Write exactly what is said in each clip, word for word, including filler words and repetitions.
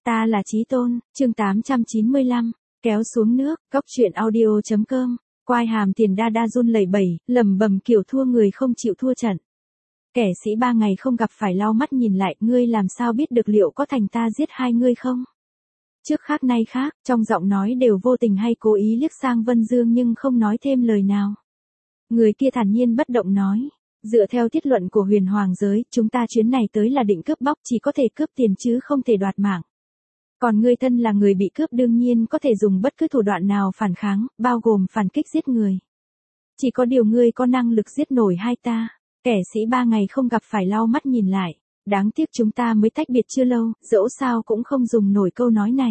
Ta là Chí Tôn, chương tám trăm chín mươi lăm, kéo xuống nước, cóc truyện audio chấm com. Quai hàm Tiền Đa Đa run lẩy bẩy, lẩm bẩm kiểu thua người không chịu thua trận. Kẻ sĩ ba ngày không gặp phải lau mắt nhìn lại, ngươi làm sao biết được liệu có thành ta giết hai ngươi không? Trước khác nay khác, trong giọng nói đều vô tình hay cố ý liếc sang Vân Dương nhưng không nói thêm lời nào. Người kia thản nhiên bất động nói, dựa theo tiết luận của huyền hoàng giới, chúng ta chuyến này tới là định cướp bóc, chỉ có thể cướp tiền chứ không thể đoạt mạng. Còn ngươi thân là người bị cướp đương nhiên có thể dùng bất cứ thủ đoạn nào phản kháng, bao gồm phản kích giết người. Chỉ có điều ngươi có năng lực giết nổi hai ta. Kẻ sĩ ba ngày không gặp phải lau mắt nhìn lại. Đáng tiếc chúng ta mới tách biệt chưa lâu, dẫu sao cũng không dùng nổi câu nói này.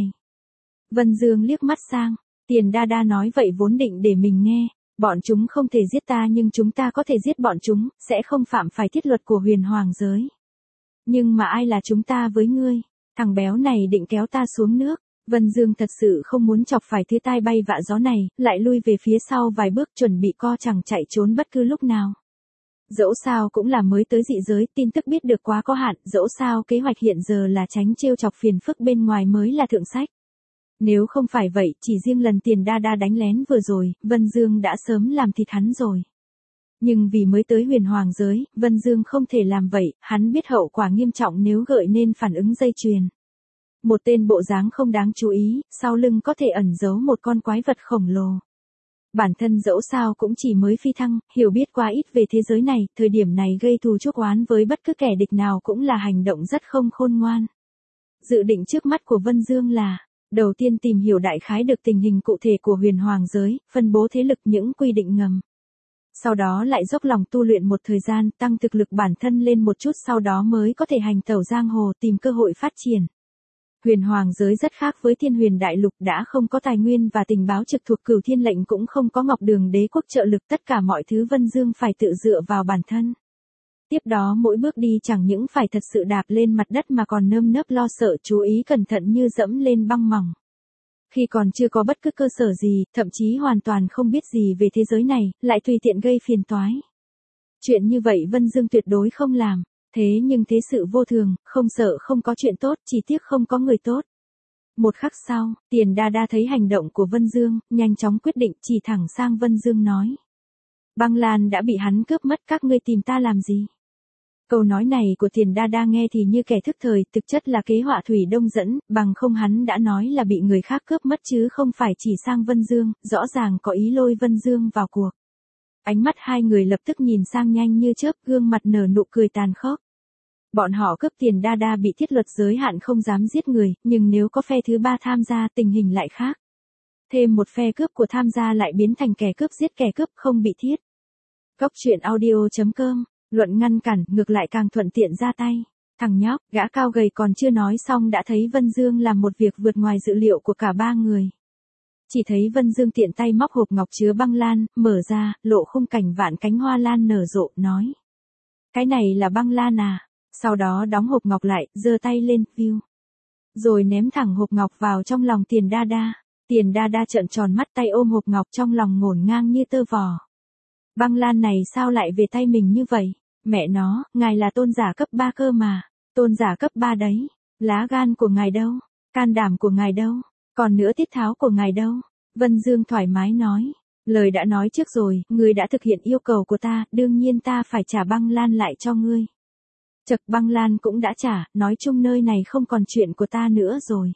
Vân Dương liếc mắt sang, Tiền Đa Đa nói vậy vốn định để mình nghe. Bọn chúng không thể giết ta nhưng chúng ta có thể giết bọn chúng, sẽ không phạm phải thiết luật của huyền hoàng giới. Nhưng mà ai là chúng ta với ngươi? Thằng béo này định kéo ta xuống nước. Vân Dương thật sự không muốn chọc phải thứ tai bay vạ gió này, lại lui về phía sau vài bước chuẩn bị co chẳng chạy trốn bất cứ lúc nào. Dẫu sao cũng là mới tới dị giới, tin tức biết được quá có hạn, dẫu sao kế hoạch hiện giờ là tránh trêu chọc phiền phức bên ngoài mới là thượng sách. Nếu không phải vậy, chỉ riêng lần Tiền Đa Đa đánh lén vừa rồi, Vân Dương đã sớm làm thịt hắn rồi. Nhưng vì mới tới huyền hoàng giới, Vân Dương không thể làm vậy, hắn biết hậu quả nghiêm trọng nếu gợi nên phản ứng dây chuyền. Một tên bộ dáng không đáng chú ý, sau lưng có thể ẩn giấu một con quái vật khổng lồ. Bản thân dẫu sao cũng chỉ mới phi thăng, hiểu biết quá ít về thế giới này, thời điểm này gây thù chuốc oán với bất cứ kẻ địch nào cũng là hành động rất không khôn ngoan. Dự định trước mắt của Vân Dương là, đầu tiên tìm hiểu đại khái được tình hình cụ thể của huyền hoàng giới, phân bố thế lực những quy định ngầm. Sau đó lại dốc lòng tu luyện một thời gian, tăng thực lực bản thân lên một chút sau đó mới có thể hành tẩu giang hồ tìm cơ hội phát triển. Huyền hoàng giới rất khác với thiên huyền đại lục, đã không có tài nguyên và tình báo trực thuộc Cửu Thiên lệnh, cũng không có Ngọc Đường đế quốc trợ lực, tất cả mọi thứ Vân Dương phải tự dựa vào bản thân. Tiếp đó mỗi bước đi chẳng những phải thật sự đạp lên mặt đất mà còn nơm nớp lo sợ, chú ý cẩn thận như dẫm lên băng mỏng. Khi còn chưa có bất cứ cơ sở gì, thậm chí hoàn toàn không biết gì về thế giới này, lại tùy tiện gây phiền toái. Chuyện như vậy Vân Dương tuyệt đối không làm. Thế nhưng thế sự vô thường, không sợ không có chuyện tốt, chỉ tiếc không có người tốt. Một khắc sau, Tiền Đa Đa thấy hành động của Vân Dương, nhanh chóng quyết định chỉ thẳng sang Vân Dương nói. Băng Lan đã bị hắn cướp mất, các ngươi tìm ta làm gì? Câu nói này của Tiền Đa Đa nghe thì như kẻ thức thời, thực chất là kế họa thủy đông dẫn, bằng không hắn đã nói là bị người khác cướp mất chứ không phải chỉ sang Vân Dương, rõ ràng có ý lôi Vân Dương vào cuộc. Ánh mắt hai người lập tức nhìn sang nhanh như chớp, gương mặt nở nụ cười tàn khốc. Bọn họ cướp Tiền Đa Đa bị thiết luật giới hạn không dám giết người, nhưng nếu có phe thứ ba tham gia tình hình lại khác. Thêm một phe cướp của tham gia lại biến thành kẻ cướp giết kẻ cướp không bị thiết. Cóc truyện audio chấm com, luận ngăn cản, ngược lại càng thuận tiện ra tay. Thằng nhóc, gã cao gầy còn chưa nói xong đã thấy Vân Dương làm một việc vượt ngoài dự liệu của cả ba người. Chỉ thấy Vân Dương tiện tay móc hộp ngọc chứa băng lan, mở ra, lộ khung cảnh vạn cánh hoa lan nở rộ, nói. Cái này là băng lan à? Sau đó đóng hộp ngọc lại, giơ tay lên, view. Rồi ném thẳng hộp ngọc vào trong lòng Tiền Đa Đa. Tiền Đa Đa trợn tròn mắt, tay ôm hộp ngọc trong lòng ngổn ngang như tơ vò. Băng lan này sao lại về tay mình như vậy? Mẹ nó, ngài là tôn giả cấp ba cơ mà. Tôn giả cấp ba đấy. Lá gan của ngài đâu? Can đảm của ngài đâu? Còn nữa tiết tháo của ngài đâu? Vân Dương thoải mái nói. Lời đã nói trước rồi, ngươi đã thực hiện yêu cầu của ta, đương nhiên ta phải trả băng lan lại cho ngươi. Chật, băng lan cũng đã trả, nói chung nơi này không còn chuyện của ta nữa rồi.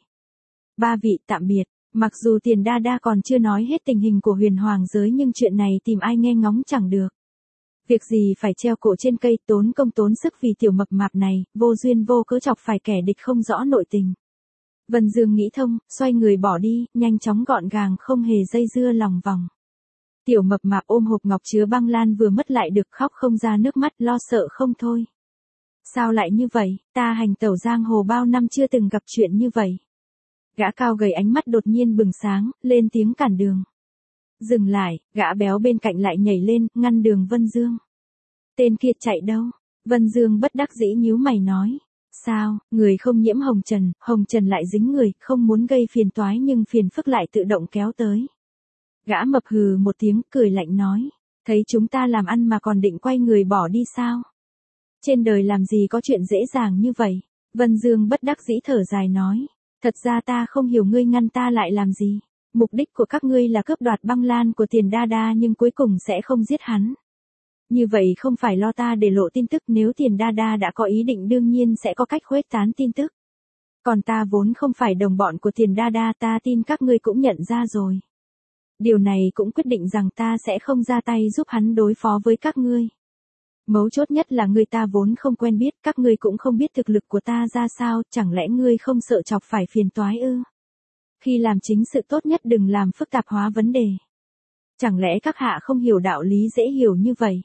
Ba vị tạm biệt, mặc dù Tiền Đa Đa còn chưa nói hết tình hình của huyền hoàng giới nhưng chuyện này tìm ai nghe ngóng chẳng được. Việc gì phải treo cổ trên cây, tốn công tốn sức vì tiểu mập mạp này, vô duyên vô cớ chọc phải kẻ địch không rõ nội tình. Vân Dương nghĩ thông, xoay người bỏ đi, nhanh chóng gọn gàng không hề dây dưa lòng vòng. Tiểu mập mạp ôm hộp ngọc chứa băng lan vừa mất lại được, khóc không ra nước mắt, lo sợ không thôi. Sao lại như vậy, ta hành tẩu giang hồ bao năm chưa từng gặp chuyện như vậy. Gã cao gầy ánh mắt đột nhiên bừng sáng, lên tiếng cản đường. Dừng lại, gã béo bên cạnh lại nhảy lên, ngăn đường Vân Dương. Tên kia chạy đâu? Vân Dương bất đắc dĩ nhíu mày nói. Sao, người không nhiễm hồng trần, hồng trần lại dính người, không muốn gây phiền toái nhưng phiền phức lại tự động kéo tới. Gã mập hừ một tiếng, cười lạnh nói. Thấy chúng ta làm ăn mà còn định quay người bỏ đi sao? Trên đời làm gì có chuyện dễ dàng như vậy? Vân Dương bất đắc dĩ thở dài nói. Thật ra ta không hiểu ngươi ngăn ta lại làm gì. Mục đích của các ngươi là cướp đoạt băng lan của Tiền Đa Đa nhưng cuối cùng sẽ không giết hắn. Như vậy không phải lo ta để lộ tin tức, nếu Tiền Đa Đa đã có ý định đương nhiên sẽ có cách khuếch tán tin tức. Còn ta vốn không phải đồng bọn của Tiền Đa Đa, ta tin các ngươi cũng nhận ra rồi. Điều này cũng quyết định rằng ta sẽ không ra tay giúp hắn đối phó với các ngươi. Mấu chốt nhất là người ta vốn không quen biết, các ngươi cũng không biết thực lực của ta ra sao, chẳng lẽ ngươi không sợ chọc phải phiền toái ư? Khi làm chính sự tốt nhất đừng làm phức tạp hóa vấn đề. Chẳng lẽ các hạ không hiểu đạo lý dễ hiểu như vậy?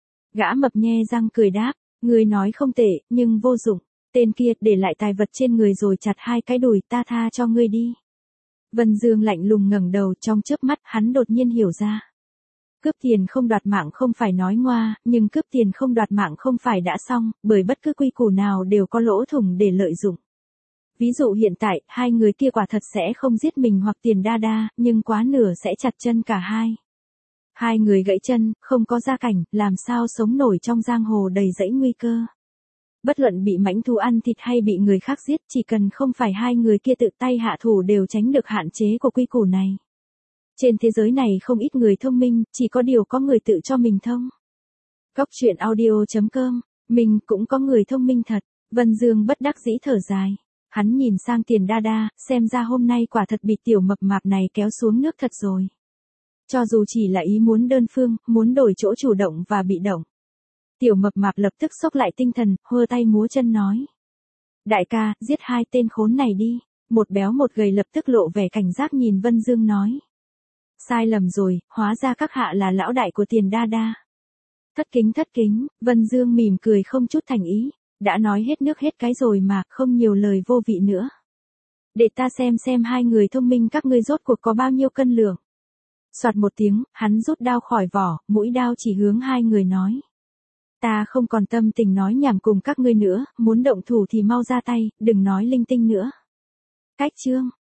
Gã mập nhe răng cười đáp, ngươi nói không tệ, nhưng vô dụng. Tên kia để lại tài vật trên người rồi chặt hai cái đùi, ta tha cho ngươi đi. Vân Dương lạnh lùng ngẩng đầu, trong chớp mắt hắn đột nhiên hiểu ra. Cướp tiền không đoạt mạng không phải nói ngoa, nhưng cướp tiền không đoạt mạng không phải đã xong, bởi bất cứ quy củ nào đều có lỗ thủng để lợi dụng. Ví dụ hiện tại, hai người kia quả thật sẽ không giết mình hoặc Tiền Đa Đa, nhưng quá nửa sẽ chặt chân cả hai. Hai người gãy chân, không có gia cảnh, làm sao sống nổi trong giang hồ đầy dẫy nguy cơ. Bất luận bị mãnh thú ăn thịt hay bị người khác giết, chỉ cần không phải hai người kia tự tay hạ thủ đều tránh được hạn chế của quy củ này. Trên thế giới này không ít người thông minh, chỉ có điều có người tự cho mình thông. Góc truyện audio chấm com, mình cũng có người thông minh thật. Vân Dương bất đắc dĩ thở dài. Hắn nhìn sang Tiền Đa Đa, xem ra hôm nay quả thật bị tiểu mập mạp này kéo xuống nước thật rồi. Cho dù chỉ là ý muốn đơn phương, muốn đổi chỗ chủ động và bị động. Tiểu mập mạp lập tức xốc lại tinh thần, hơ tay múa chân nói. Đại ca, giết hai tên khốn này đi. Một béo một gầy lập tức lộ vẻ cảnh giác nhìn Vân Dương nói. Sai lầm rồi, hóa ra các hạ là lão đại của Tiền Đa Đa. Thất kính thất kính, Vân Dương mỉm cười không chút thành ý. Đã nói hết nước hết cái rồi mà, không nhiều lời vô vị nữa. Để ta xem xem hai người thông minh các ngươi rốt cuộc có bao nhiêu cân lượng. Soạt một tiếng, hắn rút đao khỏi vỏ, mũi đao chỉ hướng hai người nói. Ta không còn tâm tình nói nhảm cùng các ngươi nữa, muốn động thủ thì mau ra tay, đừng nói linh tinh nữa. Cách chương.